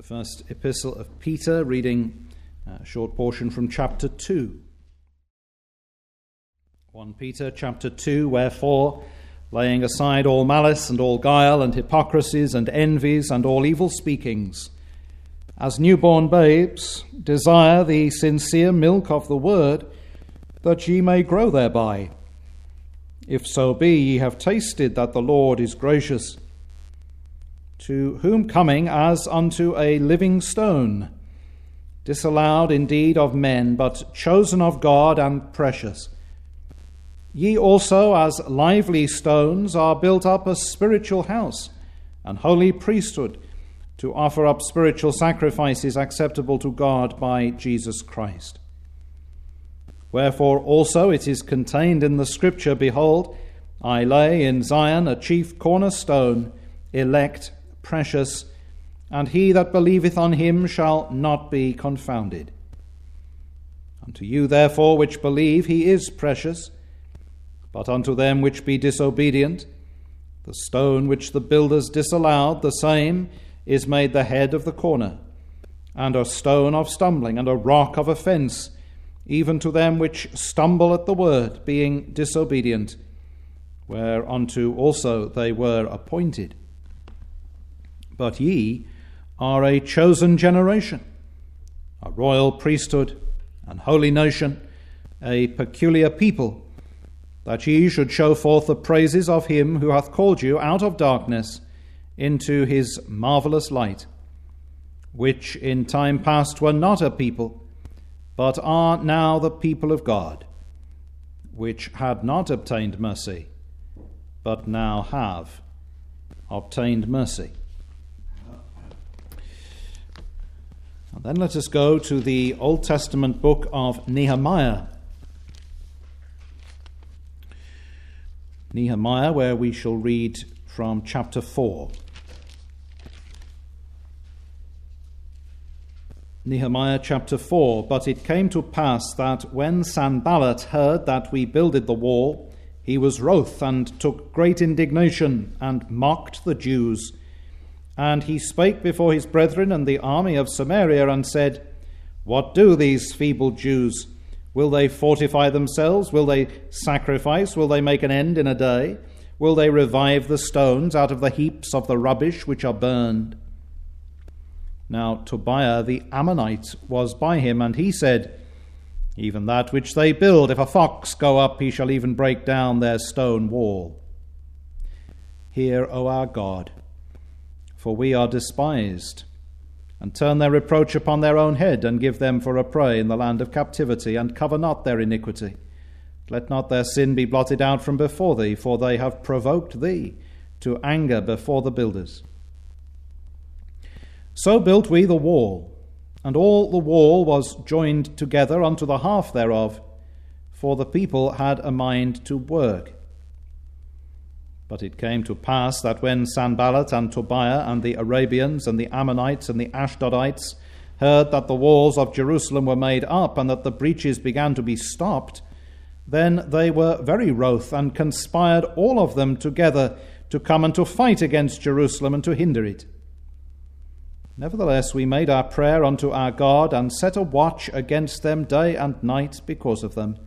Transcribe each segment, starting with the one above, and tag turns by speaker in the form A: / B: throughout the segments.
A: The first epistle of Peter, reading a short portion from chapter 2. 1 Peter chapter 2, wherefore, laying aside all malice and all guile and hypocrisies and envies and all evil speakings, as newborn babes, desire the sincere milk of the word, that ye may grow thereby. If so be ye have tasted that the Lord is gracious, to whom coming as unto a living stone, disallowed indeed of men, but chosen of God and precious, ye also as lively stones are built up a spiritual house, an holy priesthood, to offer up spiritual sacrifices acceptable to God by Jesus Christ. Wherefore also it is contained in the Scripture, Behold, I lay in Zion a chief cornerstone, elect, precious, and he that believeth on him shall not be confounded. Unto you therefore which believe he is precious, but unto them which be disobedient, the stone which the builders disallowed, the same is made the head of the corner, and a stone of stumbling, and a rock of offence, even to them which stumble at the word, being disobedient, whereunto also they were appointed. But ye are a chosen generation, a royal priesthood, an holy nation, a peculiar people, that ye should show forth the praises of him who hath called you out of darkness into his marvellous light, which in time past were not a people, but are now the people of God, which had not obtained mercy, but now have obtained mercy. And then let us go to the Old Testament book of Nehemiah. Nehemiah, where we shall read from chapter 4. Nehemiah chapter 4. But it came to pass that when Sanballat heard that we builded the wall, he was wroth and took great indignation and mocked the Jews. And he spake before his brethren and the army of Samaria and said, What do these feeble Jews? Will they fortify themselves? Will they sacrifice? Will they make an end in a day? Will they revive the stones out of the heaps of the rubbish which are burned? Now Tobiah the Ammonite was by him, and he said, Even that which they build, if a fox go up, he shall even break down their stone wall. Hear, O our God, for we are despised, and turn their reproach upon their own head, and give them for a prey in the land of captivity, and cover not their iniquity. Let not their sin be blotted out from before thee, for they have provoked thee to anger before the builders. So built we the wall, and all the wall was joined together unto the half thereof, for the people had a mind to work. But it came to pass that when Sanballat and Tobiah and the Arabians and the Ammonites and the Ashdodites heard that the walls of Jerusalem were made up and that the breaches began to be stopped, then they were very wroth and conspired all of them together to come and to fight against Jerusalem and to hinder it. Nevertheless, we made our prayer unto our God and set a watch against them day and night because of them.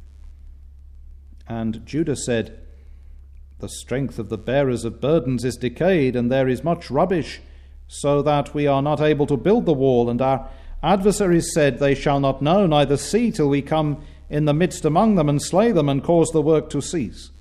A: And Judah said, The strength of the bearers of burdens is decayed, and there is much rubbish, so that we are not able to build the wall. And our adversaries said, They shall not know, neither see, till we come in the midst among them, and slay them, and cause the work to cease.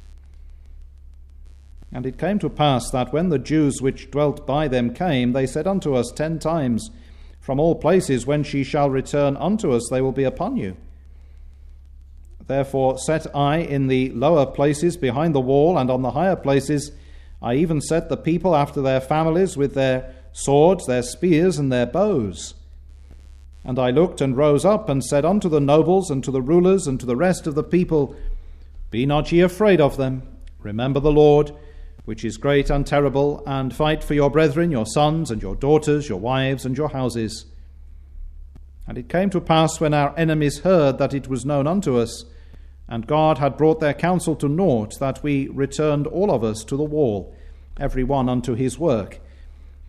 A: And it came to pass that when the Jews which dwelt by them came, they said unto us 10 times, From all places whence ye shall return unto us, they will be upon you. Therefore set I in the lower places behind the wall, and on the higher places I even set the people after their families, with their swords, their spears, and their bows. And I looked and rose up, and said unto the nobles, and to the rulers, and to the rest of the people, Be not ye afraid of them. Remember the Lord, which is great and terrible, and fight for your brethren, your sons, and your daughters, your wives, and your houses. And it came to pass, when our enemies heard that it was known unto us, and God had brought their counsel to naught, that we returned all of us to the wall, every one unto his work.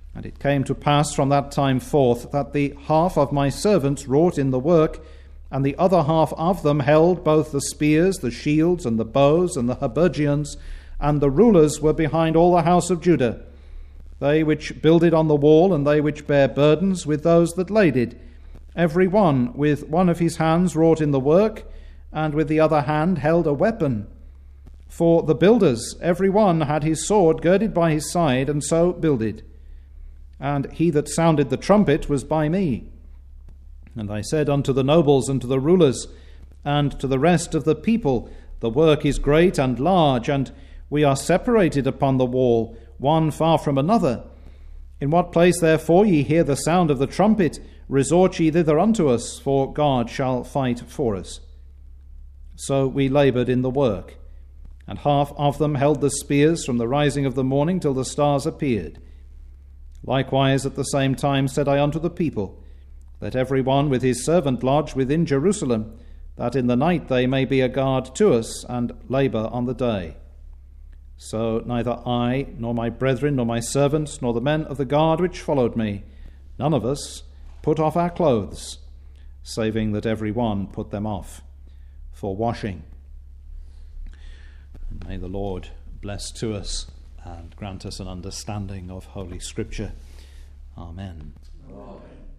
A: And it came to pass from that time forth that the half of my servants wrought in the work, and the other half of them held both the spears, the shields, and the bows, and the habergeons, and the rulers were behind all the house of Judah, they which builded on the wall, and they which bare burdens with those that laded. Every one with one of his hands wrought in the work, and with the other hand held a weapon. For the builders, every one had his sword girded by his side, and so builded. And he that sounded the trumpet was by me. And I said unto the nobles and to the rulers and to the rest of the people, the work is great and large, and we are separated upon the wall, one far from another. In what place therefore ye hear the sound of the trumpet, resort ye thither unto us, for God shall fight for us. So we laboured in the work, and half of them held the spears from the rising of the morning till the stars appeared. Likewise at the same time said I unto the people, let every one with his servant lodge within Jerusalem, that in the night they may be a guard to us, and labour on the day. So neither I, nor my brethren, nor my servants, nor the men of the guard which followed me, none of us put off our clothes, saving that every one put them off for washing. And may the Lord bless to us and grant us an understanding of Holy Scripture. Amen. Amen.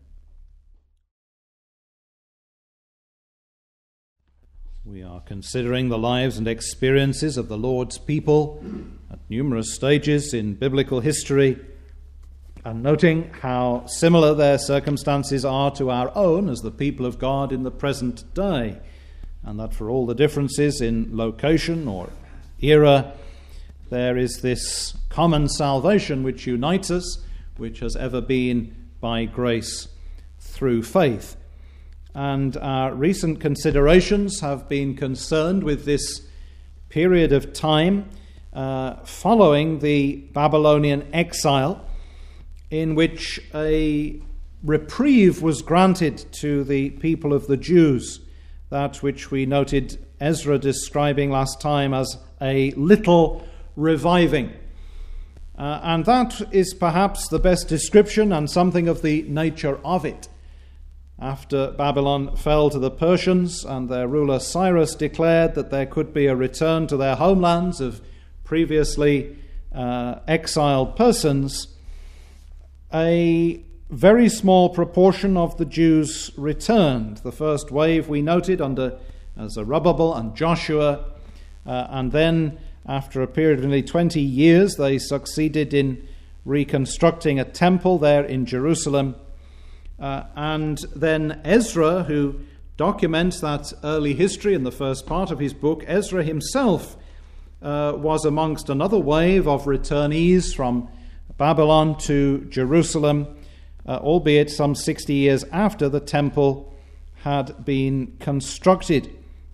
A: We are considering the lives and experiences of the Lord's people at numerous stages in biblical history, and noting how similar their circumstances are to our own as the people of God in the present day, and that for all the differences in location or era, there is this common salvation which unites us, which has ever been by grace through faith. And our recent considerations have been concerned with this period of time following the Babylonian exile, in which a reprieve was granted to the people of the Jews, that which we noted Ezra describing last time as a little reviving. And that is perhaps the best description and something of the nature of it. After Babylon fell to the Persians and their ruler Cyrus declared that there could be a return to their homelands of previously exiled persons, a very small proportion of the Jews returned. The first wave we noted under Zerubbabel and Joshua, and then after a period of nearly 20 years, they succeeded in reconstructing a temple there in Jerusalem. And then Ezra, who documents that early history in the first part of his book, Ezra himself was amongst another wave of returnees from Babylon to Jerusalem, albeit some 60 years after the temple had been constructed.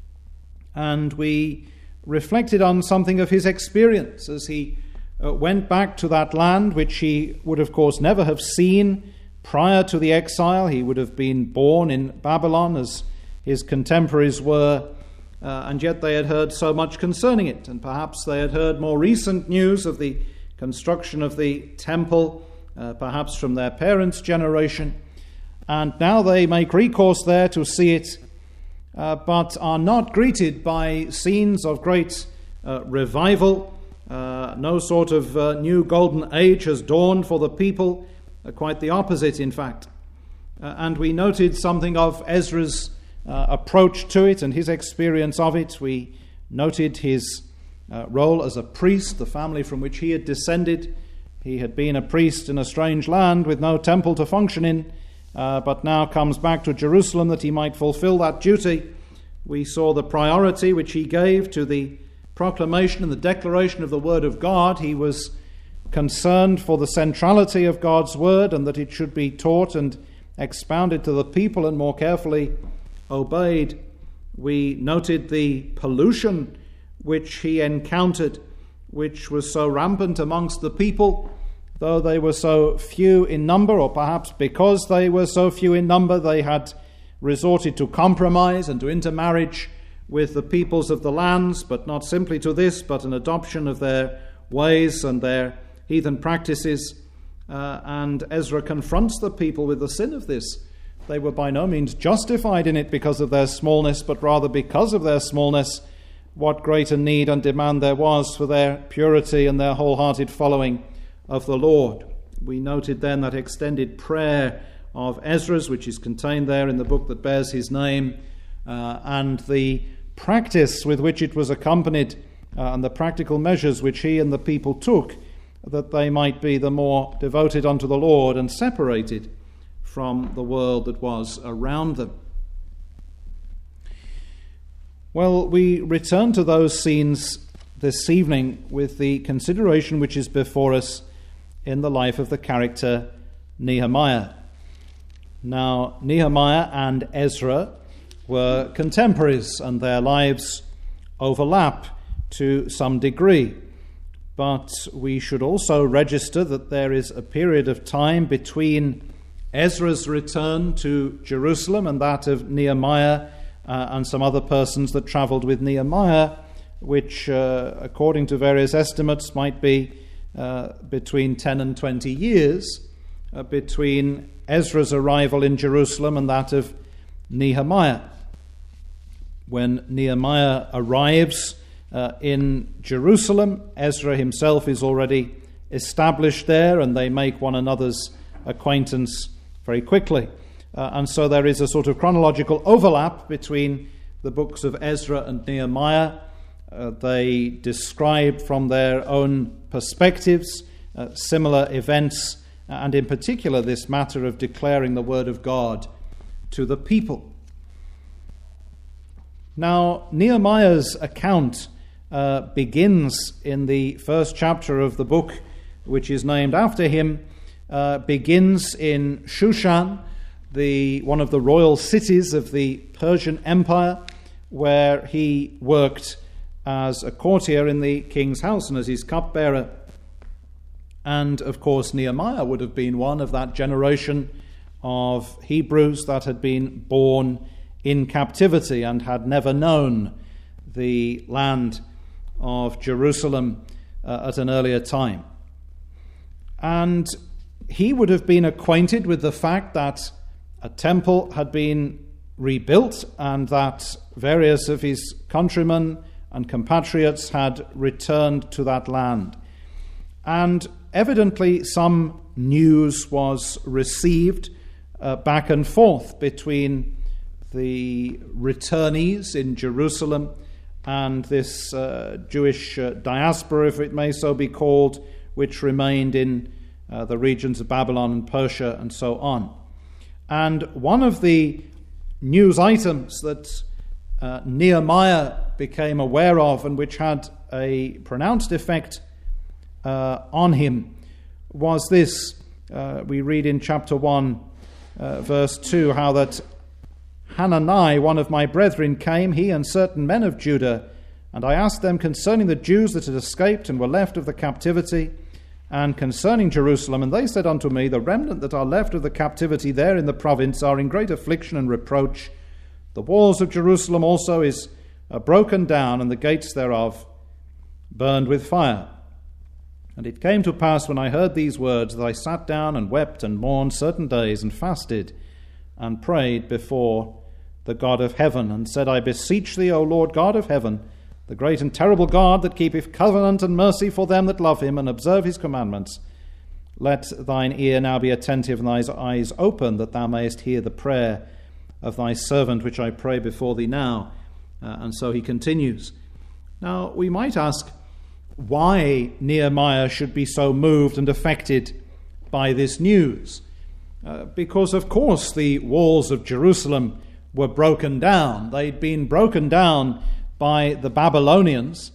A: And we reflected on something of his experience as he went back to that land, which he would, of course, never have seen prior to the exile. He would have been born in Babylon as his contemporaries were, and yet they had heard so much concerning it. And perhaps they had heard more recent news of the construction of the temple, perhaps from their parents' generation. And now they make recourse there to see it, but are not greeted by scenes of great revival. No sort of new golden age has dawned for the people, quite the opposite, in fact. And we noted something of Ezra's approach to it and his experience of it. We noted his role as a priest, the family from which he had descended. He had been a priest in a strange land with no temple to function in, but now comes back to Jerusalem that he might fulfill that duty. We saw the priority which he gave to the proclamation and the declaration of the Word of God. He was concerned for the centrality of God's Word and that it should be taught and expounded to the people and more carefully obeyed. We noted the pollution which he encountered, which was so rampant amongst the people, though they were so few in number, or perhaps because they were so few in number, they had resorted to compromise and to intermarriage with the peoples of the lands, but not simply to this, but an adoption of their ways and their heathen practices. and Ezra confronts the people with the sin of this. They were by no means justified in it because of their smallness, but rather because of their smallness, what greater need and demand there was for their purity and their wholehearted following of the Lord. We noted then that extended prayer of Ezra's, which is contained there in the book that bears his name, and the practice with which it was accompanied, and the practical measures which he and the people took, that they might be the more devoted unto the Lord and separated from the world that was around them. Well, we return to those scenes this evening with the consideration which is before us in the life of the character Nehemiah. Now, Nehemiah and Ezra were contemporaries, and their lives overlap to some degree. But we should also register that there is a period of time between Ezra's return to Jerusalem and that of Nehemiah and some other persons that travelled with Nehemiah, which, according to various estimates, might be between 10 and 20 years between Ezra's arrival in Jerusalem and that of Nehemiah. When Nehemiah arrives in Jerusalem, Ezra himself is already established there, and they make one another's acquaintance very quickly. And so there is a sort of chronological overlap between the books of Ezra and Nehemiah. They describe from their own perspectives similar events, and in particular this matter of declaring the word of God to the people. Now, Nehemiah's account begins in the first chapter of the book, which is named after him, begins in Shushan, one of the royal cities of the Persian Empire, where he worked as a courtier in the king's house and as his cupbearer. And, of course, Nehemiah would have been one of that generation of Hebrews that had been born in captivity and had never known the land of Jerusalem at an earlier time. And he would have been acquainted with the fact that a temple had been rebuilt and that various of his countrymen and compatriots had returned to that land. And evidently some news was received back and forth between the returnees in Jerusalem and this Jewish diaspora, if it may so be called, which remained in the regions of Babylon and Persia and so on. And one of the news items that Nehemiah became aware of, and which had a pronounced effect on him, was this. We read in chapter 1, verse 2, how that Hanani, one of my brethren, came, he and certain men of Judah, and I asked them concerning the Jews that had escaped and were left of the captivity, and concerning Jerusalem. And they said unto me, the remnant that are left of the captivity there in the province are in great affliction and reproach. The walls of Jerusalem also is broken down, and the gates thereof burned with fire. And it came to pass, when I heard these words, that I sat down and wept and mourned certain days, and fasted and prayed before the God of heaven, and said, I beseech thee, O Lord God of heaven, the great and terrible God that keepeth covenant and mercy for them that love him and observe his commandments, let thine ear now be attentive and thine eyes open, that thou mayest hear the prayer of thy servant, which I pray before thee now. And so he continues. Now, we might ask why Nehemiah should be so moved and affected by this news. Because, of course, the walls of Jerusalem were broken down. They'd been broken down by the Babylonians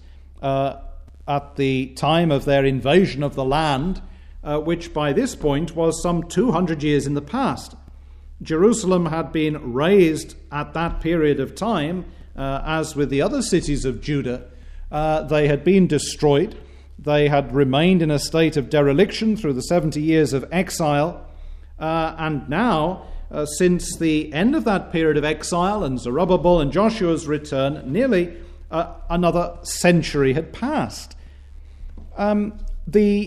A: at the time of their invasion of the land, which by this point was some 200 years in the past. Jerusalem had been razed at that period of time, as with the other cities of Judah. They had been destroyed. They had remained in a state of dereliction through the 70 years of exile. And now, since the end of that period of exile and Zerubbabel and Joshua's return, nearly another century had passed. The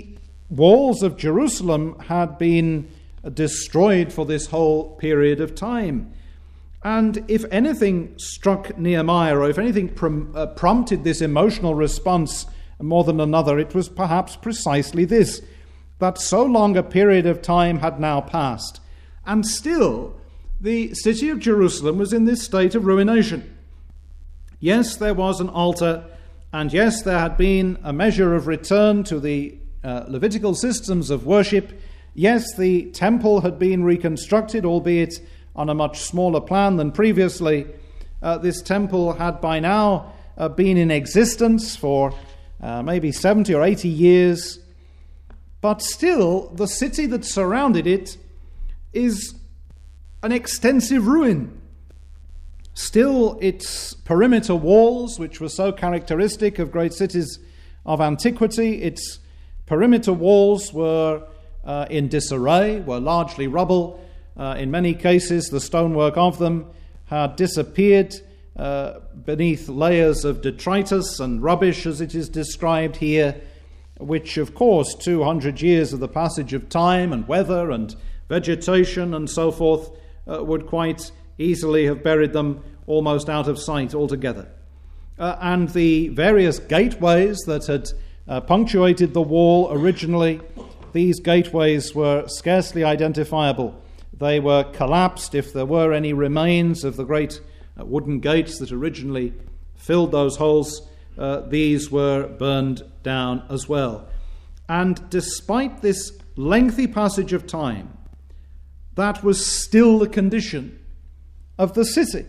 A: walls of Jerusalem had been destroyed for this whole period of time. And if anything struck Nehemiah, or if anything prompted this emotional response more than another, it was perhaps precisely this, that so long a period of time had now passed, and still the city of Jerusalem was in this state of ruination. Yes, there was an altar, and yes, there had been a measure of return to the Levitical systems of worship. Yes, the temple had been reconstructed, albeit on a much smaller plan than previously. This temple had by now been in existence for maybe 70 or 80 years. But still, the city that surrounded it is an extensive ruin. Still, its perimeter walls, which were so characteristic of great cities of antiquity, its perimeter walls were in disarray, were largely rubble. In many cases, the stonework of them had disappeared beneath layers of detritus and rubbish, as it is described here, which, of course, 200 years of the passage of time and weather and vegetation and so forth would quite easily have buried them almost out of sight altogether. And the various gateways that had punctuated the wall originally, these gateways were scarcely identifiable. They were collapsed. If there were any remains of the great wooden gates that originally filled those holes, these were burned down as well. And despite this lengthy passage of time, that was still the condition of the city.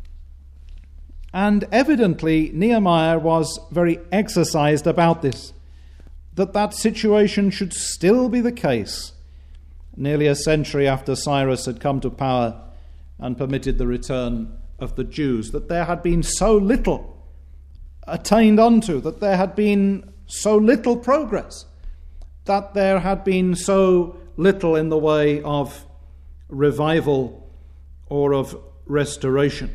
A: And evidently Nehemiah was very exercised about this, that situation should still be the case nearly a century after Cyrus had come to power and permitted the return of the Jews, that there had been so little attained unto, that there had been so little progress, that there had been so little in the way of revival or of restoration.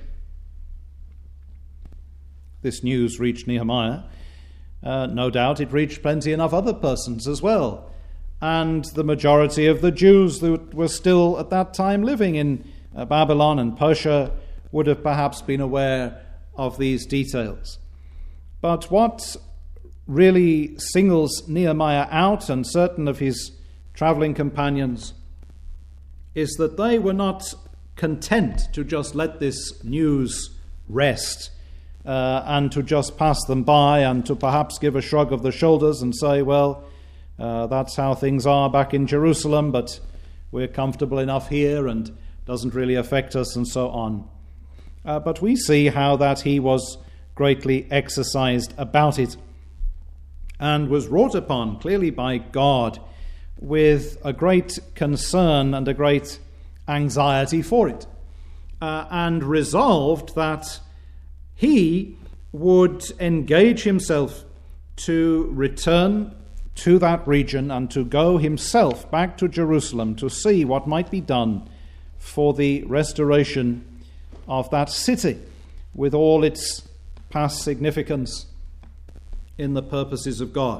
A: This news reached Nehemiah. No doubt it reached plenty enough other persons as well. And the majority of the Jews that were still at that time living in Babylon and Persia would have perhaps been aware of these details. But what really singles Nehemiah out, and certain of his traveling companions, is that they were not content to just let this news rest and to just pass them by and to perhaps give a shrug of the shoulders and say, well, that's how things are back in Jerusalem, but we're comfortable enough here and doesn't really affect us, and so on. But we see how that he was greatly exercised about it and was wrought upon clearly by God with a great concern and a great anxiety for it, and resolved that he would engage himself to return to that region and to go himself back to Jerusalem to see what might be done for the restoration of that city with all its past significance in the purposes of God.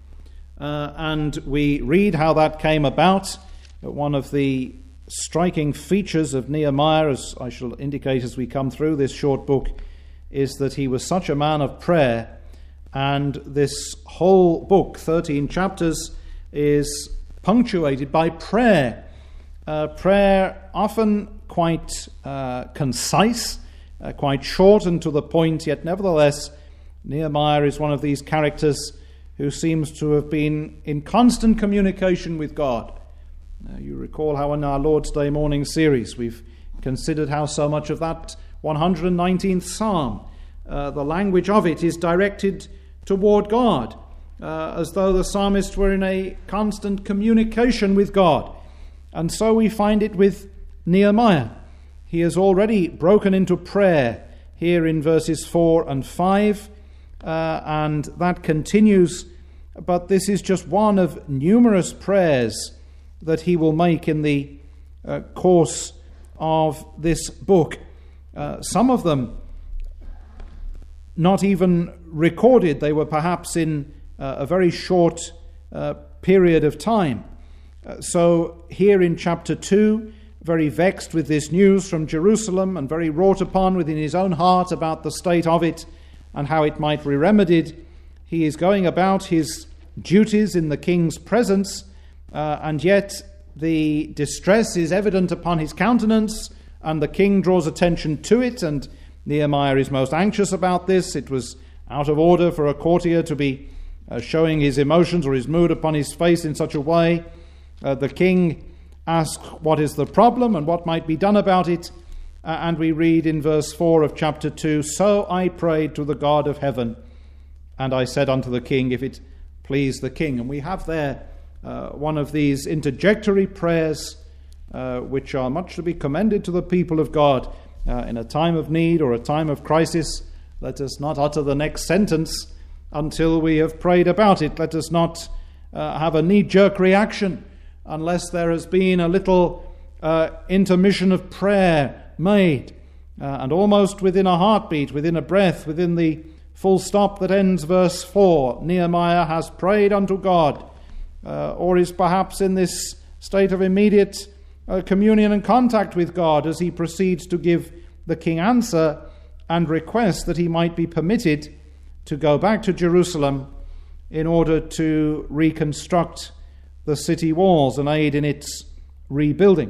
A: And we read how that came about. One of the striking features of Nehemiah, as I shall indicate as we come through this short book, is that he was such a man of prayer. And this whole book, 13 chapters, is punctuated by prayer. Prayer often quite concise, quite short and to the point, yet nevertheless, Nehemiah is one of these characters who seems to have been in constant communication with God. You recall how in our Lord's Day morning series we've considered how so much of that 119th Psalm, the language of it is directed toward God, as though the psalmist were in a constant communication with God. And so we find it with Nehemiah. He has already broken into prayer here in verses 4 and 5, and that continues. But this is just one of numerous prayers that he will make in the course of this book. Some of them not even recorded. They were perhaps in a very short period of time. So here in chapter 2, very vexed with this news from Jerusalem and very wrought upon within his own heart about the state of it and how it might be remedied, he is going about his duties in the king's presence, and yet the distress is evident upon his countenance, and the king draws attention to it, and Nehemiah is most anxious about this. It was out of order for a courtier to be showing his emotions or his mood upon his face in such a way. The king asks what is the problem and what might be done about it, and we read in verse 4 of chapter 2, "So I prayed to the God of heaven, and I said unto the king, if it please the king." And we have there one of these interjectory prayers which are much to be commended to the people of God. In a time of need or a time of crisis, let us not utter the next sentence until we have prayed about it. Let us not have a knee-jerk reaction unless there has been a little intermission of prayer made. And almost within a heartbeat, within a breath, within the full stop that ends verse 4, Nehemiah has prayed unto God, or is perhaps in this state of immediate communion and contact with God as he proceeds to give the king answer and request that he might be permitted to go back to Jerusalem in order to reconstruct the city walls and aid in its rebuilding.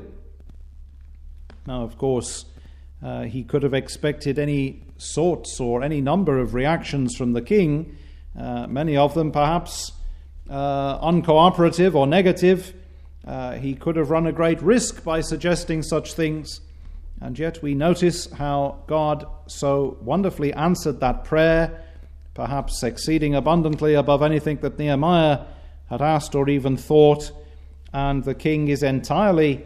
A: Now, of course, he could have expected any sorts or any number of reactions from the king, many of them perhaps uncooperative or negative. He could have run a great risk by suggesting such things, and yet we notice how God so wonderfully answered that prayer, perhaps exceeding abundantly above anything that Nehemiah had asked or even thought, and the king is entirely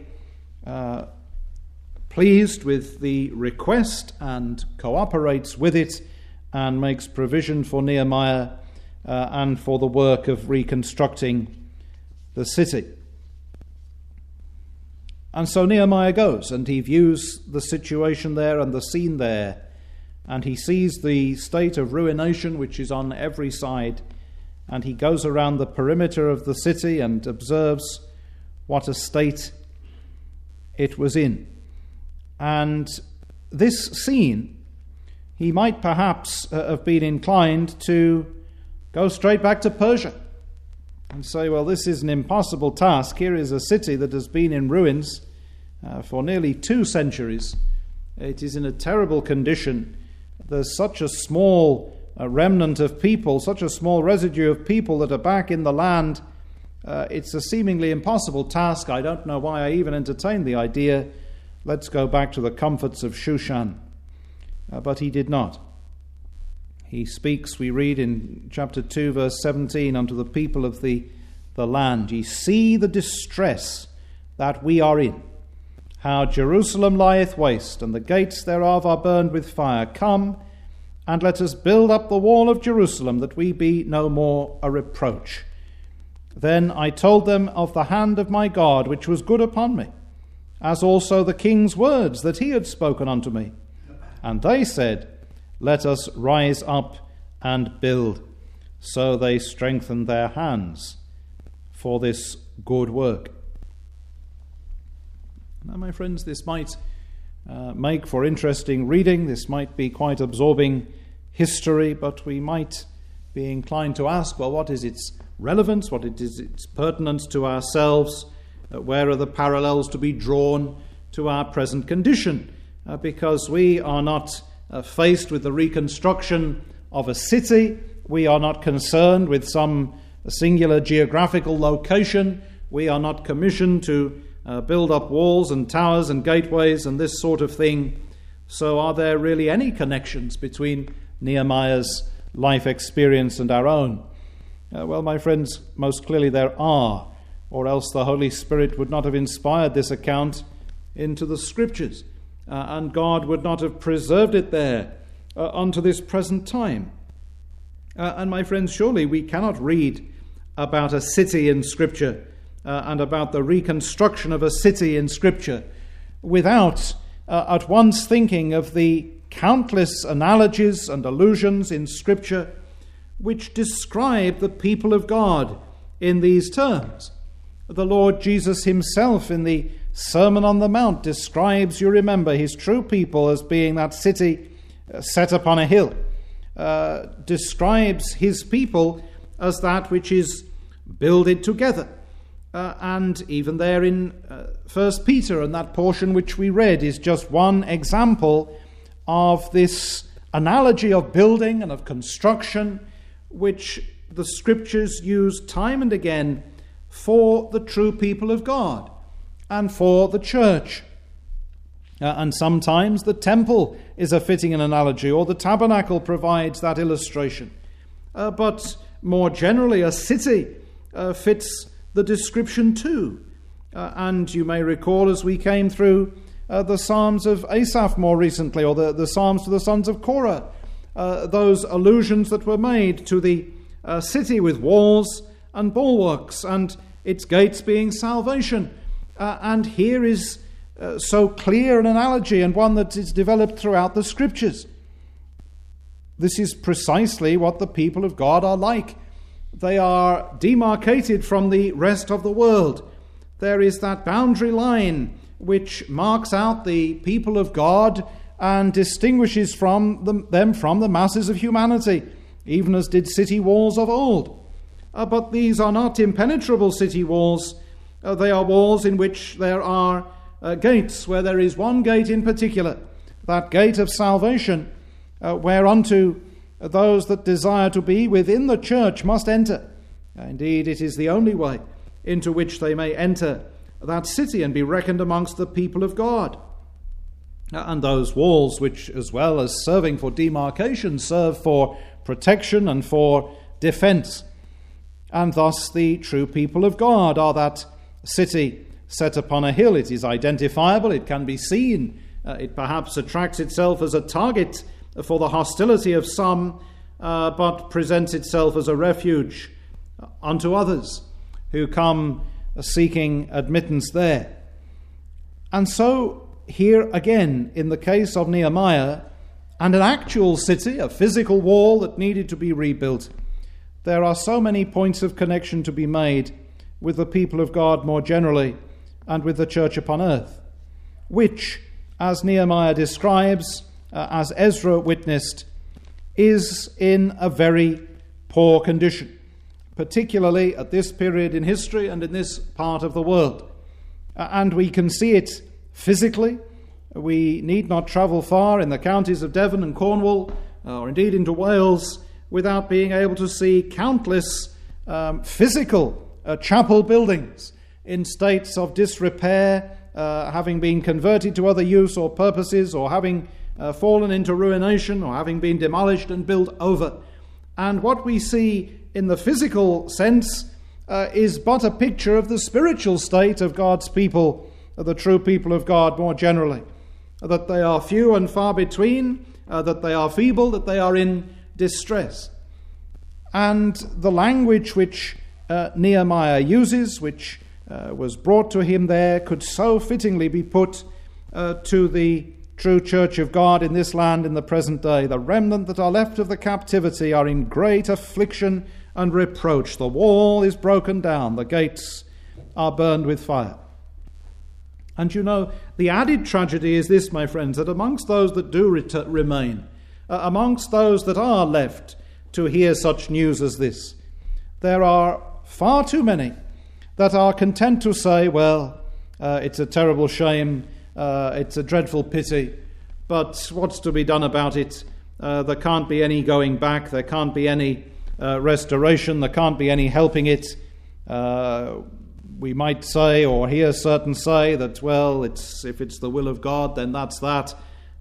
A: pleased with the request and cooperates with it and makes provision for Nehemiah and for the work of reconstructing the city. And so Nehemiah goes and he views the situation there and the scene there, and he sees the state of ruination which is on every side, and he goes around the perimeter of the city and observes what a state it was in. And this scene, he might perhaps have been inclined to go straight back to Persia and say, well, this is an impossible task. Here is a city that has been in ruins for nearly 2 centuries. It is in a terrible condition. There's such a small remnant of people, such a small residue of people that are back in the land. It's a seemingly impossible task. I don't know why I even entertained the idea. Let's go back to the comforts of Shushan. But he did not. He speaks, we read in chapter 2, verse 17, unto the people of the land, "Ye see the distress that we are in, how Jerusalem lieth waste, and the gates thereof are burned with fire. Come, and let us build up the wall of Jerusalem, that we be no more a reproach. Then I told them of the hand of my God, which was good upon me, as also the king's words that he had spoken unto me. And they said, Let us rise up and build. So they strengthened their hands for this good work." Now, my friends, this might make for interesting reading. This might be quite absorbing history, but we might be inclined to ask, well, what is its relevance? What is its pertinence to ourselves? Where are the parallels to be drawn to our present condition? Because we are not faced with the reconstruction of a city. We are not concerned with some singular geographical location. We are not commissioned to build up walls and towers and gateways and this sort of thing. So are there really any connections between Nehemiah's life experience and our own? Well, my friends, most clearly there are, or else the Holy Spirit would not have inspired this account into the Scriptures, and God would not have preserved it there unto this present time. And my friends, surely we cannot read about a city in Scripture and about the reconstruction of a city in Scripture without at once thinking of the countless analogies and allusions in Scripture which describe the people of God in these terms. The Lord Jesus himself in the Sermon on the Mount describes, you remember, his true people as being that city set upon a hill, describes his people as that which is builded together. And even there in 1 Peter, and that portion which we read is just one example of this analogy of building and of construction, which the Scriptures use time and again for the true people of God and for the church. And sometimes the temple is a fitting analogy, or the tabernacle provides that illustration. But more generally, a city fits the description too. And you may recall, as we came through the Psalms of Asaph more recently, or the Psalms for the sons of Korah, those allusions that were made to the city with walls and bulwarks and its gates being salvation. And here is so clear an analogy, and one that is developed throughout the Scriptures. This is precisely what the people of God are like. They are demarcated from the rest of the world. There is that boundary line which marks out the people of God and distinguishes them from the masses of humanity, even as did city walls of old. But these are not impenetrable city walls. They are walls in which there are gates, where there is one gate in particular, that gate of salvation, whereunto those that desire to be within the church must enter. Indeed, it is the only way into which they may enter that city and be reckoned amongst the people of God. And those walls, which as well as serving for demarcation, serve for protection and for defense. And thus the true people of God are that city set upon a hill. It is identifiable, it can be seen, it perhaps attracts itself as a target for the hostility of some, but presents itself as a refuge unto others who come seeking admittance there. And so here again, in the case of Nehemiah, and an actual city, a physical wall that needed to be rebuilt, there are so many points of connection to be made with the people of God more generally and with the church upon earth, which, as Nehemiah describes, as Ezra witnessed, is in a very poor condition, particularly at this period in history and in this part of the world. And we can see it physically. We need not travel far in the counties of Devon and Cornwall, or indeed into Wales, without being able to see countless physical chapel buildings in states of disrepair, having been converted to other use or purposes, or having fallen into ruination, or having been demolished and built over. And what we see in the physical sense is but a picture of the spiritual state of God's people, the true people of God more generally, that they are few and far between, that they are feeble, that they are in distress. And the language which Nehemiah uses, which was brought to him there, could so fittingly be put to the true church of God in this land in the present day. The remnant that are left of the captivity are in great affliction and reproach. The wall is broken down, the gates are burned with fire. And you know, the added tragedy is this, my friends, that amongst those that do remain, amongst those that are left to hear such news as this, there are far too many that are content to say, well, it's a terrible shame, it's a dreadful pity, but what's to be done about it? There can't be any going back, there can't be any restoration, there can't be any helping it. We might say, or hear certain say, that, well, if it's the will of God, then that's that.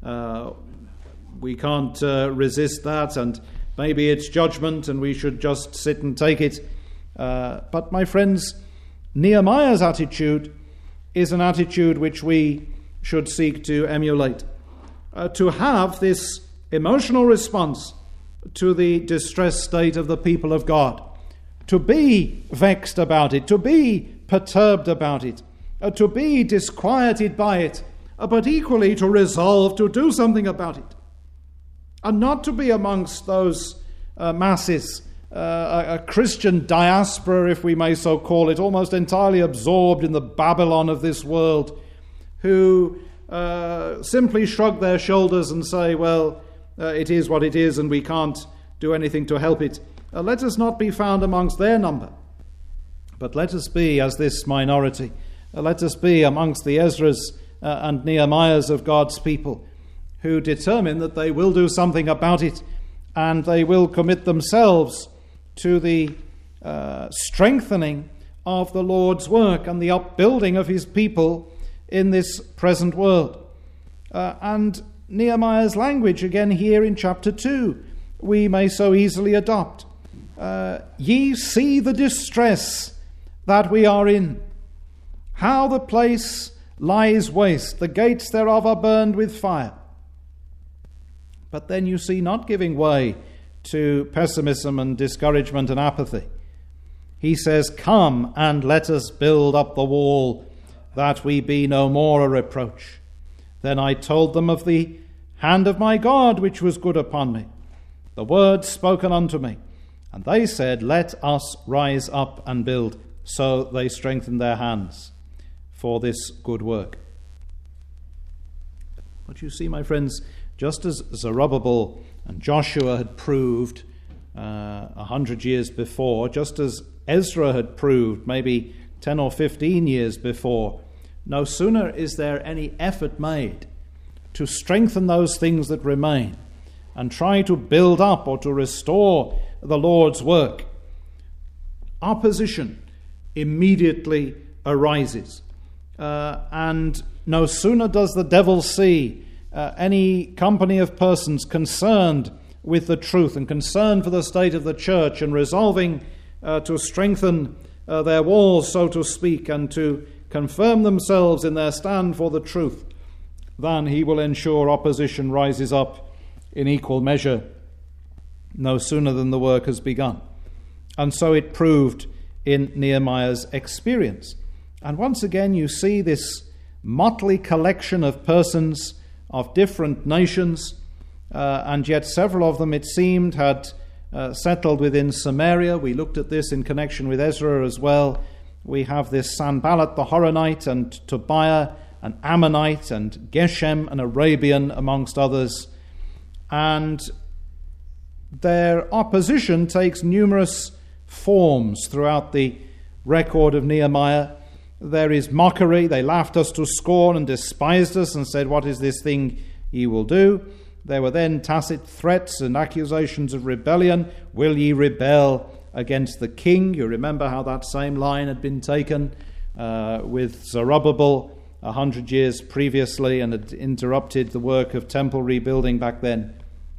A: We can't resist that, and maybe it's judgment, and we should just sit and take it. But, my friends, Nehemiah's attitude is an attitude which we should seek to emulate. To have this emotional response to the distressed state of the people of God, to be vexed about it, to be perturbed about it, to be disquieted by it, but equally to resolve to do something about it, and not to be amongst those masses a Christian diaspora, if we may so call it, almost entirely absorbed in the Babylon of this world, who simply shrug their shoulders and say, well, it is what it is and we can't do anything to help it. Let us not be found amongst their number, but let us be as this minority. Let us be amongst the Ezras and Nehemiahs of God's people, who determine that they will do something about it, and they will commit themselves to the strengthening of the Lord's work and the upbuilding of his people in this present world. And Nehemiah's language again here in chapter 2 we may so easily adopt. Ye see the distress that we are in, how the place lies waste, the gates thereof are burned with fire. But then you see not giving way to pessimism and discouragement and apathy. He says, come and let us build up the wall, that we be no more a reproach. Then I told them of the hand of my God, which was good upon me, the word spoken unto me. And they said, let us rise up and build. So they strengthened their hands for this good work. But you see, my friends, just as Zerubbabel and Joshua had proved 100 years before, just as Ezra had proved maybe 10 or 15 years before, no sooner is there any effort made to strengthen those things that remain and try to build up or to restore the Lord's work, opposition immediately arises. And no sooner does the devil see any company of persons concerned with the truth and concerned for the state of the church and resolving to strengthen their walls, so to speak, and to confirm themselves in their stand for the truth, then he will ensure opposition rises up in equal measure no sooner than the work has begun. And so it proved in Nehemiah's experience. And once again you see this motley collection of persons of different nations, and yet several of them, it seemed, had settled within Samaria. We looked at this in connection with Ezra as well. We have this Sanballat the Horonite and Tobiah, an Ammonite, and Geshem, an Arabian, amongst others. And their opposition takes numerous forms throughout the record of Nehemiah. There is mockery. They laughed us to scorn and despised us and said, what is this thing ye will do? There were then tacit threats and accusations of rebellion. Will ye rebel against the king? You remember how that same line had been taken with Zerubbabel 100 years previously and had interrupted the work of temple rebuilding back then.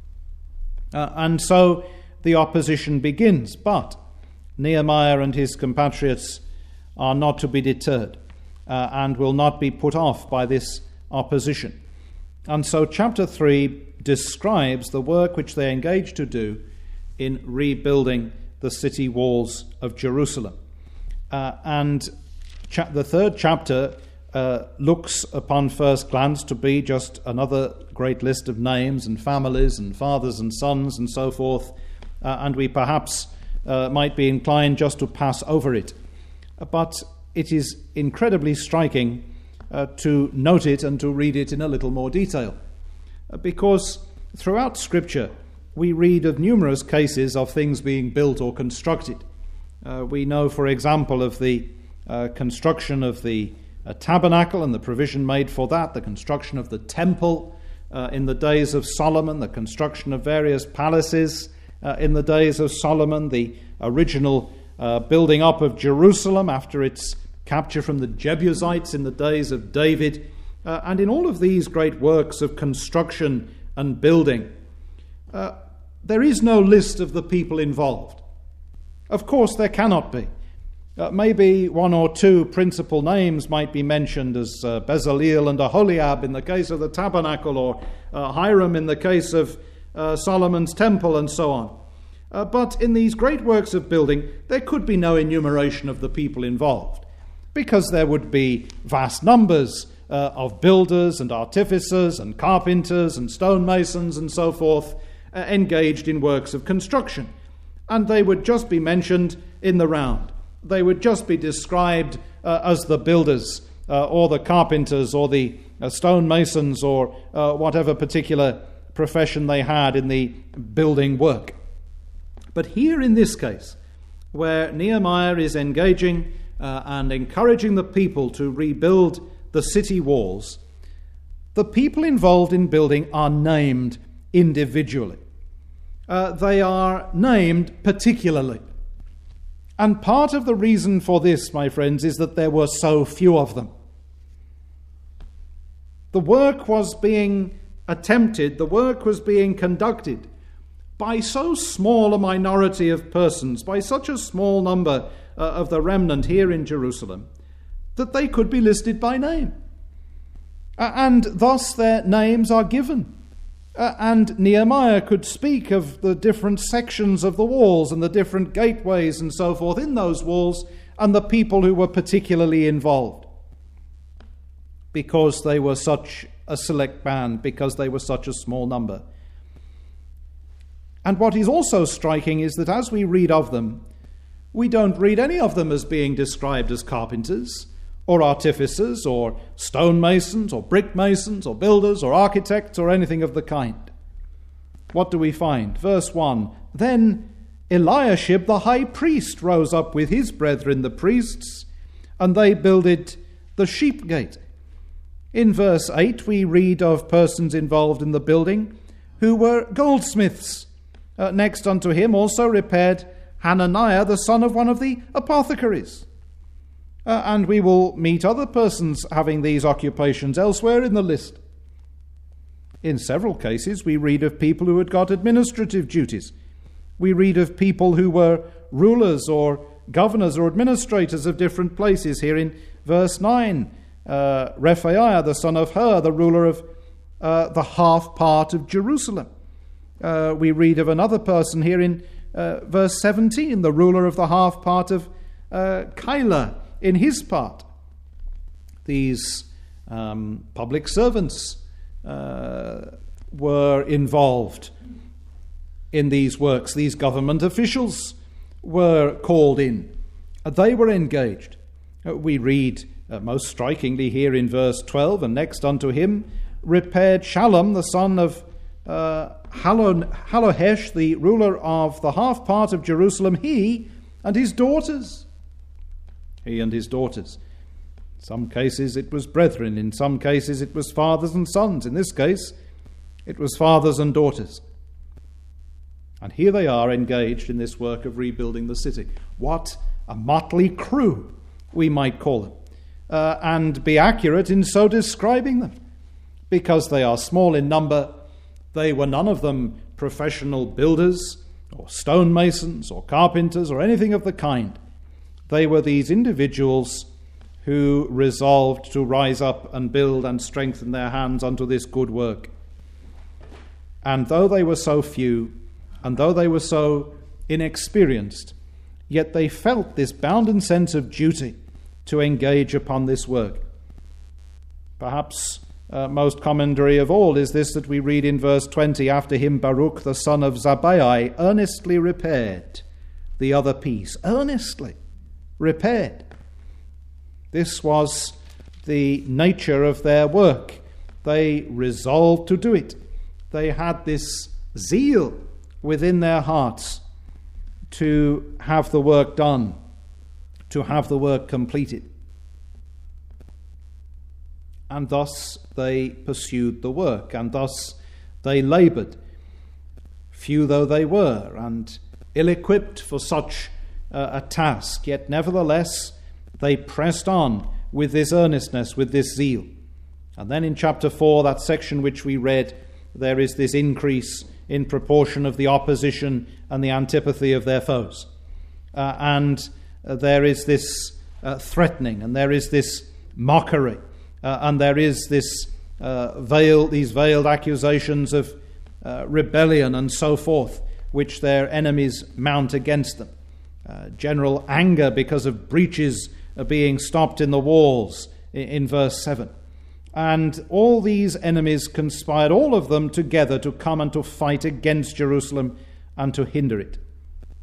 A: And so the opposition begins. But Nehemiah and his compatriots are not to be deterred and will not be put off by this opposition. And so chapter 3 describes the work which they engage to do in rebuilding the city walls of Jerusalem. And the third chapter looks upon first glance to be just another great list of names and families and fathers and sons and so forth, and we perhaps might be inclined just to pass over it. But it is incredibly striking to note it and to read it in a little more detail, because throughout Scripture we read of numerous cases of things being built or constructed. We know, for example, of the construction of the tabernacle and the provision made for that, the construction of the temple in the days of Solomon, the construction of various palaces in the days of Solomon, the original building up of Jerusalem after its capture from the Jebusites in the days of David. And in all of these great works of construction and building, there is no list of the people involved. Of course, there cannot be. Maybe one or two principal names might be mentioned, as Bezaleel and Aholiab in the case of the tabernacle, or Hiram in the case of Solomon's temple, and so on. But in these great works of building, there could be no enumeration of the people involved, because there would be vast numbers of builders and artificers and carpenters and stonemasons and so forth engaged in works of construction. and they would just be mentioned in the round. They would just be described as the builders or the carpenters or the stonemasons or whatever particular profession they had in the building work. But here in this case, where Nehemiah is engaging and encouraging the people to rebuild the city walls, the people involved in building are named individually. They are named particularly. And part of the reason for this, my friends, is that there were so few of them. The work was being attempted, the work was being conducted by so small a minority of persons, by such a small number of the remnant here in Jerusalem, that they could be listed by name. And thus their names are given. And Nehemiah could speak of the different sections of the walls and the different gateways and so forth in those walls and the people who were particularly involved, because they were such a select band, because they were such a small number. And what is also striking is that as we read of them, we don't read any of them as being described as carpenters or artificers or stonemasons or brickmasons or builders or architects or anything of the kind. What do we find? Verse 1, "Then Eliashib the high priest rose up with his brethren the priests, and they builded the sheep gate." In verse 8 we read of persons involved in the building who were goldsmiths. Next unto him also repaired Hananiah the son of one of the apothecaries. And we will meet other persons having these occupations elsewhere in the list. In several cases we read of people who had got administrative duties. We read of people who were rulers or governors or administrators of different places. Here in verse 9, Rephaiah the son of Hur, the ruler of the half part of Jerusalem. We read of another person here in verse 17, the ruler of the half part of Keilah in his part. These public servants were involved in these works. These government officials were called in. They were engaged. We read most strikingly here in verse 12, "And next unto him repaired Shallum the son of Halohesh, the ruler of the half part of Jerusalem, he and his daughters." He and his daughters. In some cases it was brethren, in some cases it was fathers and sons. In this case, it was fathers and daughters. And here they are engaged in this work of rebuilding the city. What a motley crew, we might call them, and be accurate in so describing them. Because they are small in number, they were none of them professional builders or stonemasons or carpenters or anything of the kind. They were these individuals who resolved to rise up and build and strengthen their hands unto this good work. And though they were so few, and though they were so inexperienced, yet they felt this bounden sense of duty to engage upon this work. Perhaps most commentary of all is this that we read in verse 20, "After him Baruch the son of Zabbai earnestly repaired the other piece." Earnestly repaired. This was the nature of their work. They resolved to do it. They had this zeal within their hearts to have the work done, to have the work completed. And thus they pursued the work, and thus they laboured, few though they were, and ill-equipped for such a task, yet nevertheless they pressed on with this earnestness, with this zeal. And then in chapter 4, that section which we read, there is this increase in proportion of the opposition and the antipathy of their foes. And there is this threatening, and there is this mockery, and there is this these veiled accusations of rebellion and so forth, which their enemies mount against them. General anger because of breaches being stopped in the walls in verse 7. And all these enemies conspired, all of them together, to come and to fight against Jerusalem and to hinder it.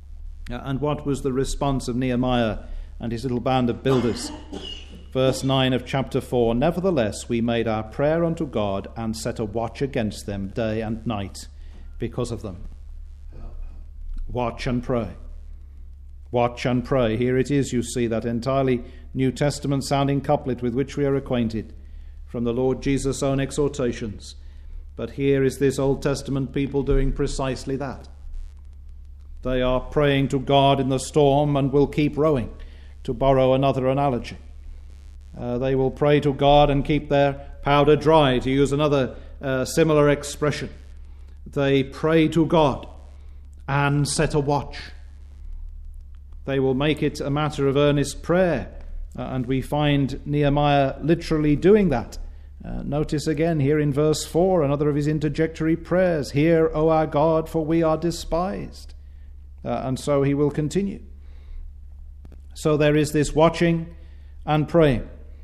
A: And what was the response of Nehemiah and his little band of builders? Verse 9 of chapter 4, "Nevertheless, we made our prayer unto God and set a watch against them day and night because of them." Watch and pray. Watch and pray. Here it is, you see, that entirely New Testament sounding couplet with which we are acquainted from the Lord Jesus' own exhortations. But here is this Old Testament people doing precisely that. They are praying to God in the storm and will keep rowing, to borrow another analogy. They will pray to God and keep their powder dry, to use another similar expression. They pray to God and set a watch. They will make it a matter of earnest prayer, and we find Nehemiah literally doing that. Notice again here in verse 4, another of his interjectory prayers, "Hear, O our God, for we are despised." And so he will continue. So there is this watching and praying.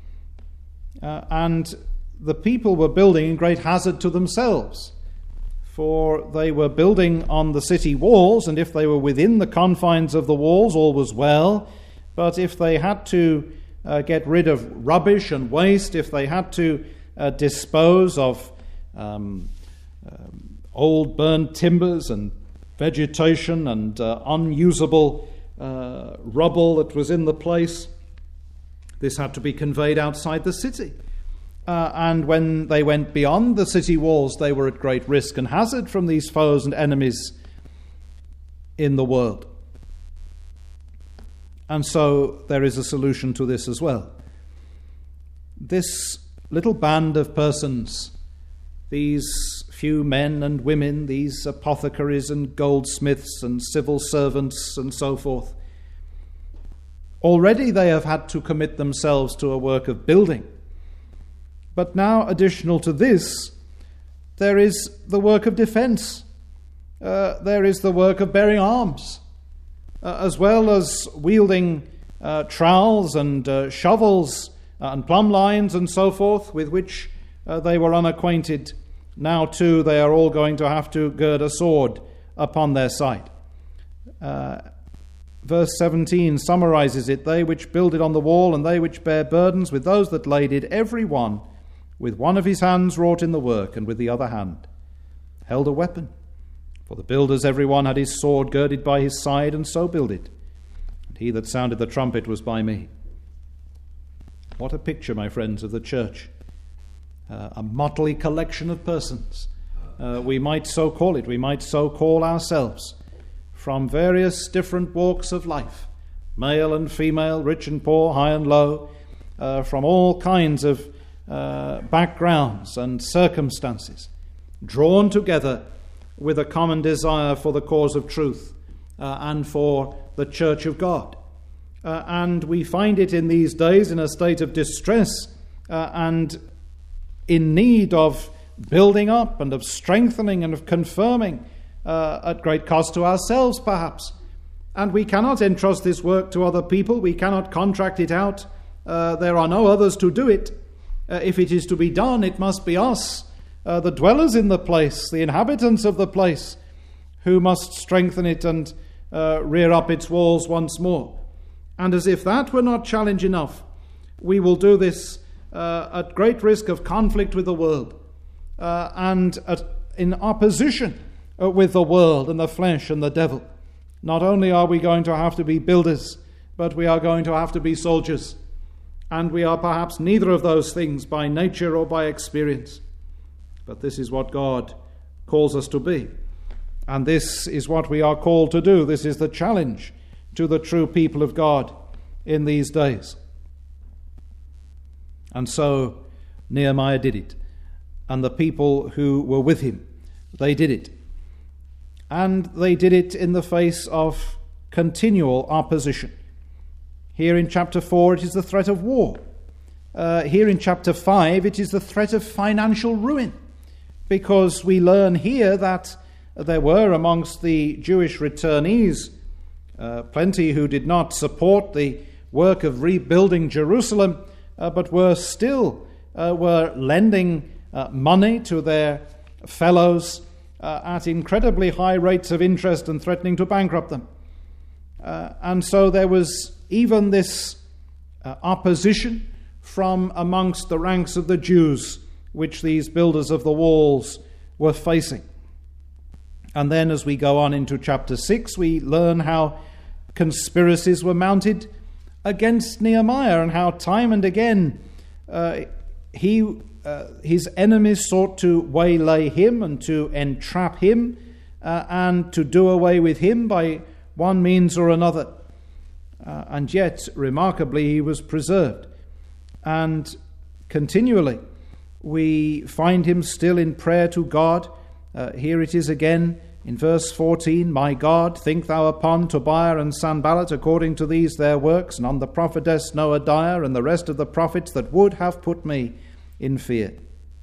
A: And the people were building in great hazard to themselves, for they were building on the city walls, and if they were within the confines of the walls, all was well. But if they had to get rid of rubbish and waste, if they had to dispose of old burned timbers and vegetation and unusable rubble that was in the place, this had to be conveyed outside the city. And when they went beyond the city walls, they were at great risk and hazard from these foes and enemies in the world. And so there is a solution to this as well. This little band of persons, these few men and women, these apothecaries and goldsmiths and civil servants and so forth, already they have had to commit themselves to a work of building. But now, additional to this, there is the work of defense. There is the work of bearing arms, as well as wielding trowels and shovels and plumb lines and so forth, with which they were unacquainted. Now, too, they are all going to have to gird a sword upon their side. Verse 17 summarizes it, "They which builded on the wall and they which bear burdens with those that laid it, every one with one of his hands wrought in the work, and with the other hand held a weapon. For the builders every one had his sword girded by his side, and so builded. And he that sounded the trumpet was by me." What a picture, my friends, of the church. A motley collection of persons. We might so call it. We might so call ourselves. From various different walks of life. Male and female, rich and poor, high and low. From all kinds of backgrounds and circumstances. Drawn together with a common desire for the cause of truth and for the church of God. And we find it in these days in a state of distress and in need of building up and of strengthening and of confirming at great cost to ourselves, perhaps. And we cannot entrust this work to other people. We cannot contract it out. There are no others to do it. If it is to be done, it must be us, the dwellers in the place, the inhabitants of the place, who must strengthen it and rear up its walls once more. And as if that were not challenge enough, we will do this at great risk of conflict with the world and in opposition with the world and the flesh and the devil. Not only are we going to have to be builders, but we are going to have to be soldiers. And we are perhaps neither of those things by nature or by experience. But this is what God calls us to be. And this is what we are called to do. This is the challenge to the true people of God in these days. And so Nehemiah did it. And the people who were with him, they did it. And they did it in the face of continual opposition. Here in chapter 4, it is the threat of war. Here in chapter 5, it is the threat of financial ruin. Because we learn here that there were amongst the Jewish returnees plenty who did not support the work of rebuilding Jerusalem, but were still lending money to their fellows at incredibly high rates of interest and threatening to bankrupt them. And so there was even this opposition from amongst the ranks of the Jews, which these builders of the walls were facing. And then as we go on into chapter 6, we learn how conspiracies were mounted against Nehemiah, and how time and again his enemies sought to waylay him and to entrap him and to do away with him by one means or another. And yet, remarkably, he was preserved. And continually, we find him still in prayer to God. Here it is again in verse 14, "My God, think thou upon Tobiah and Sanballat according to these their works, and on the prophetess Noadiah and the rest of the prophets that would have put me in fear."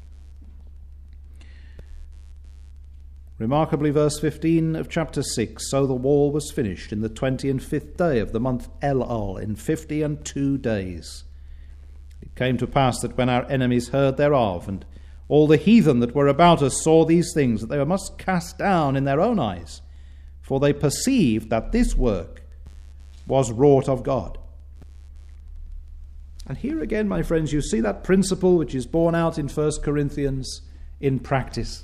A: Remarkably, verse 15 of chapter 6, "So the wall was finished in the 25th day of the month Elul, in 52 days. It came to pass that when our enemies heard thereof, and all the heathen that were about us saw these things, that they were much cast down in their own eyes, for they perceived that this work was wrought of God." And here again, my friends, you see that principle which is borne out in 1 Corinthians in practice.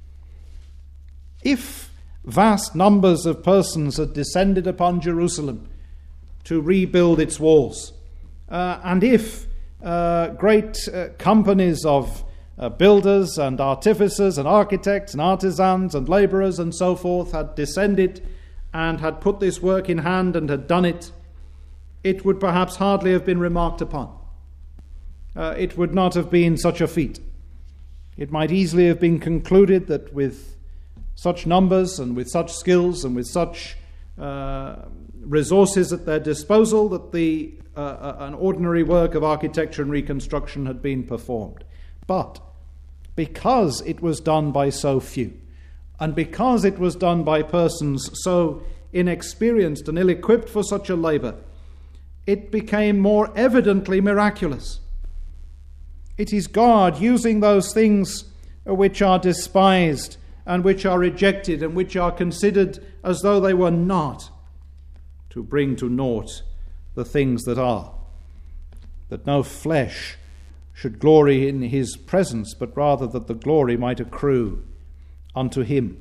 A: If vast numbers of persons had descended upon Jerusalem to rebuild its walls, and if great companies of builders and artificers and architects and artisans and labourers and so forth had descended and had put this work in hand and had done it, it would perhaps hardly have been remarked upon. It would not have been such a feat. It might easily have been concluded that with such numbers and with such skills and with such resources at their disposal, that an ordinary work of architecture and reconstruction had been performed. But because it was done by so few, and because it was done by persons so inexperienced and ill-equipped for such a labour, it became more evidently miraculous. It is God using those things which are despised and which are rejected and which are considered as though they were not, to bring to naught the things that are, that no flesh should glory in his presence, but rather that the glory might accrue unto him.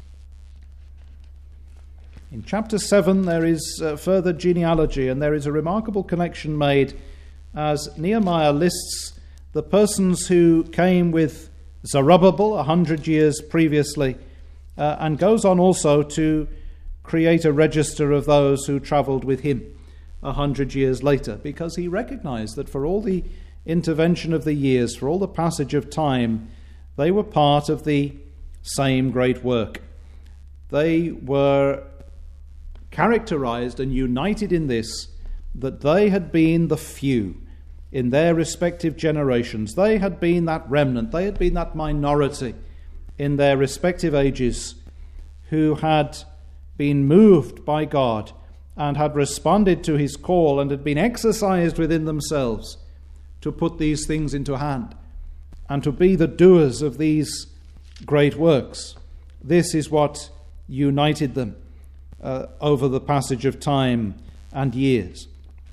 A: In chapter 7 there is further genealogy, and there is a remarkable connection made as Nehemiah lists the persons who came with Zerubbabel 100 years previously, and goes on also to create a register of those who travelled with him 100 years later, because he recognized that for all the intervention of the years, for all the passage of time, they were part of the same great work. They were characterized and united in this, that they had been the few in their respective generations. They had been that remnant, they had been that minority in their respective ages who had been moved by God and had responded to his call and had been exercised within themselves to put these things into hand and to be the doers of these great works. This is what united them over the passage of time and years.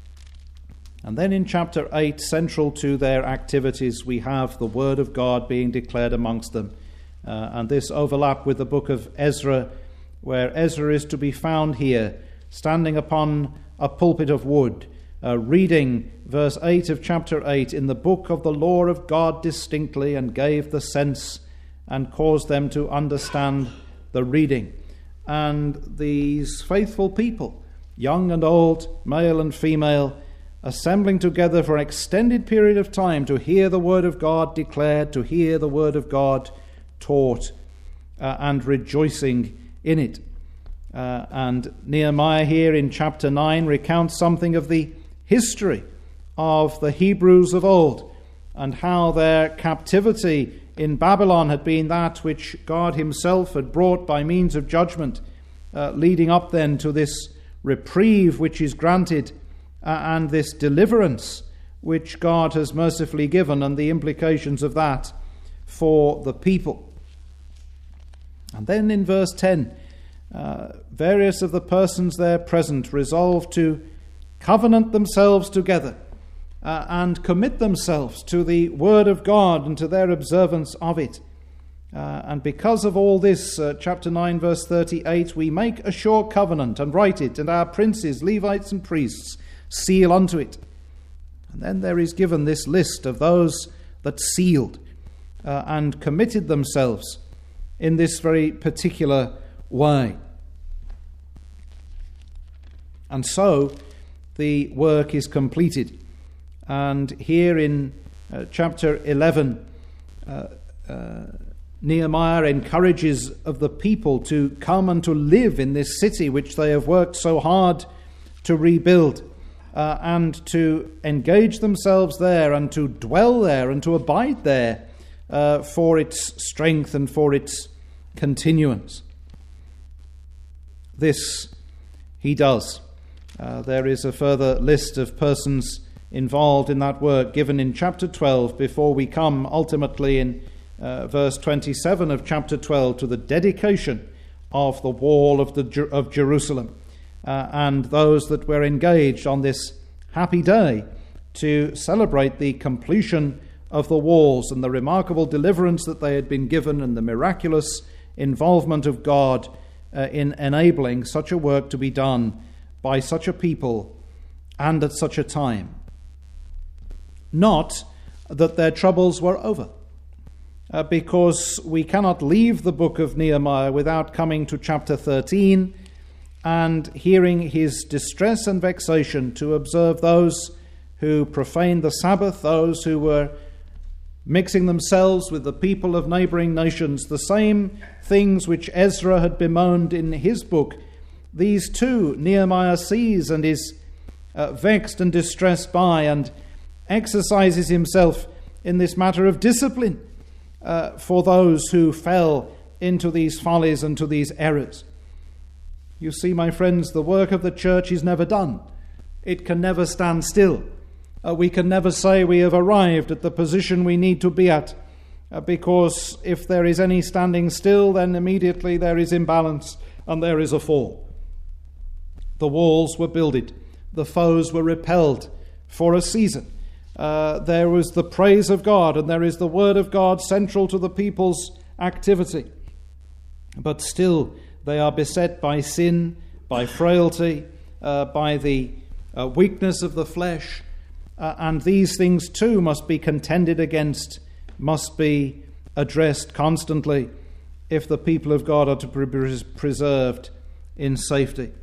A: And then in chapter 8, central to their activities, we have the word of God being declared amongst them. And this overlap with the book of Ezra, where Ezra is to be found here, standing upon a pulpit of wood, reading verse 8 of chapter 8, "In the book of the law of God distinctly, and gave the sense and caused them to understand the reading." And these faithful people, young and old, male and female, assembling together for an extended period of time to hear the word of God declared, to hear the word of God taught, and rejoicing in it. And Nehemiah here in chapter 9 recounts something of the history of the Hebrews of old, and how their captivity in Babylon had been that which God himself had brought by means of judgment, leading up then to this reprieve which is granted, and this deliverance which God has mercifully given, and the implications of that for the people. And then in verse 10, various of the persons there present resolved to covenant themselves together and commit themselves to the Word of God and to their observance of it. And because of all this, chapter 9, verse 38, we make a sure covenant and write it, and our princes, Levites and priests seal unto it. And then there is given this list of those that sealed and committed themselves in this very particular way. And so the work is completed. And here in chapter 11, Nehemiah encourages of the people to come and to live in this city which they have worked so hard to rebuild, and to engage themselves there and to dwell there and to abide there for its strength and for its continuance. This he does. There is a further list of persons involved in that work given in chapter 12 before we come ultimately in verse 27 of chapter 12 to the dedication of the wall of Jerusalem, and those that were engaged on this happy day to celebrate the completion of the walls and the remarkable deliverance that they had been given and the miraculous involvement of God in enabling such a work to be done by such a people and at such a time. Not that their troubles were over, because we cannot leave the book of Nehemiah without coming to chapter 13 and hearing his distress and vexation to observe those who profaned the Sabbath, those who were mixing themselves with the people of neighboring nations, the same things which Ezra had bemoaned in his book. These too Nehemiah sees and is vexed and distressed by, and exercises himself in this matter of discipline for those who fell into these follies and to these errors. You see, my friends, the work of the church is never done. It can never stand still. We can never say we have arrived at the position we need to be at, because if there is any standing still, then immediately there is imbalance and there is a fall. The walls were builded, the foes were repelled for a season. There was the praise of God, and there is the word of God central to the people's activity. But still they are beset by sin, by frailty, by the weakness of the flesh, and these things too must be contended against, must be addressed constantly if the people of God are to be preserved in safety.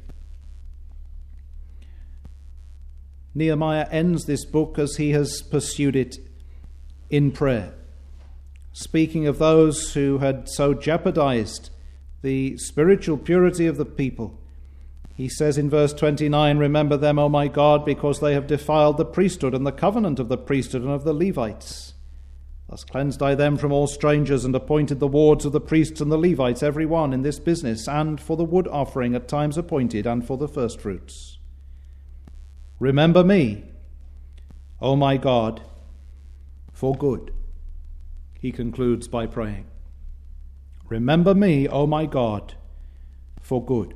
A: Nehemiah ends this book as he has pursued it in prayer, speaking of those who had so jeopardized the spiritual purity of the people. He says in verse 29, "Remember them, O my God, because they have defiled the priesthood and the covenant of the priesthood and of the Levites. Thus cleansed I them from all strangers, and appointed the wards of the priests and the Levites, every one in this business, and for the wood offering at times appointed, and for the firstfruits. Remember me, O my God, for good." He concludes by praying, "Remember me, O my God, for good."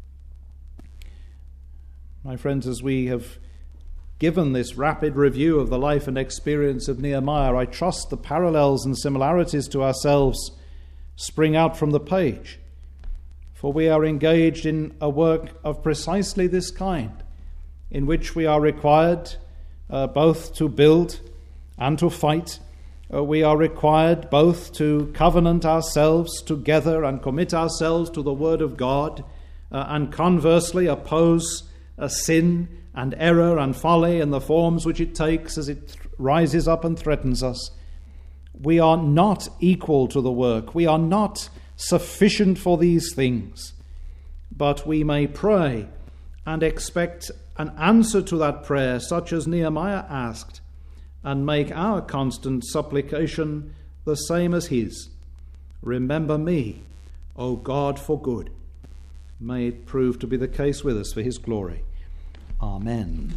A: My friends, as we have given this rapid review of the life and experience of Nehemiah, I trust the parallels and similarities to ourselves spring out from the page, for we are engaged in a work of precisely this kind, in which we are required both to build and to fight. We are required both to covenant ourselves together and commit ourselves to the Word of God, and conversely oppose sin and error and folly in the forms which it takes as it rises up and threatens us. We are not equal to the work. We are not sufficient for these things. But we may pray and expect an answer to that prayer, such as Nehemiah asked, and make our constant supplication the same as his. Remember me, O God, for good. May it prove to be the case with us for his glory. Amen.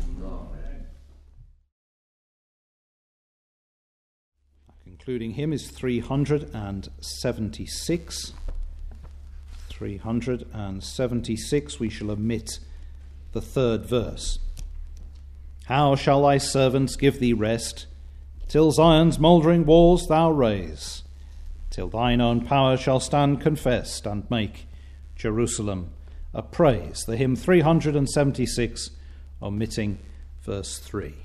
A: Concluding hymn is 376. 376, we shall omit the third verse. How shall thy servants give thee rest, till Zion's mouldering walls thou raise, till thine own power shall stand confessed, and make Jerusalem a praise. The hymn 376, omitting verse 3.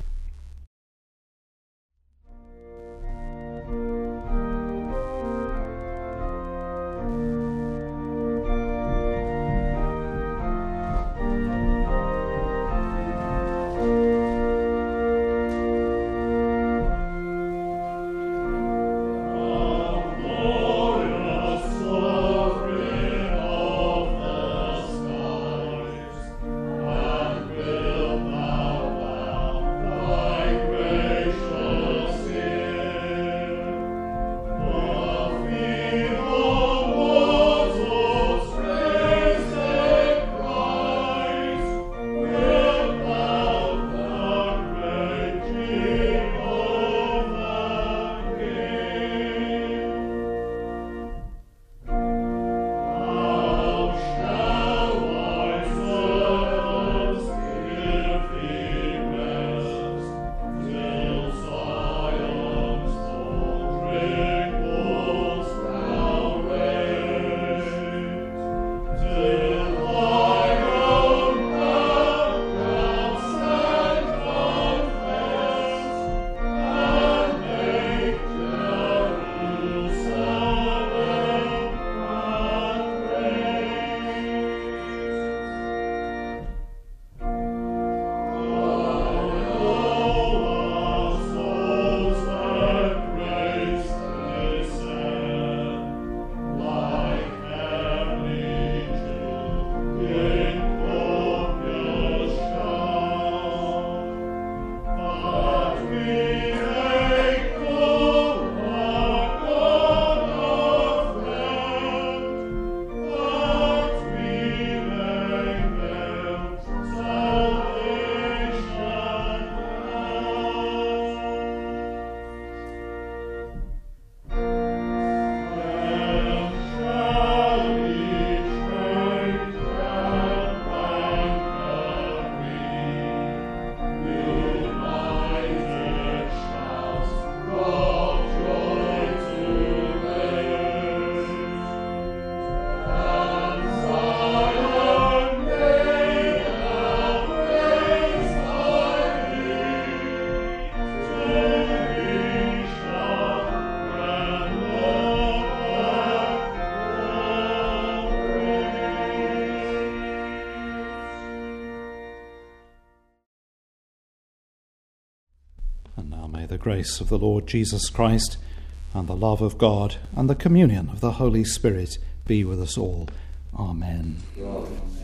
A: The grace of the Lord Jesus Christ, and the love of God, and the communion of the Holy Spirit be with us all. Amen.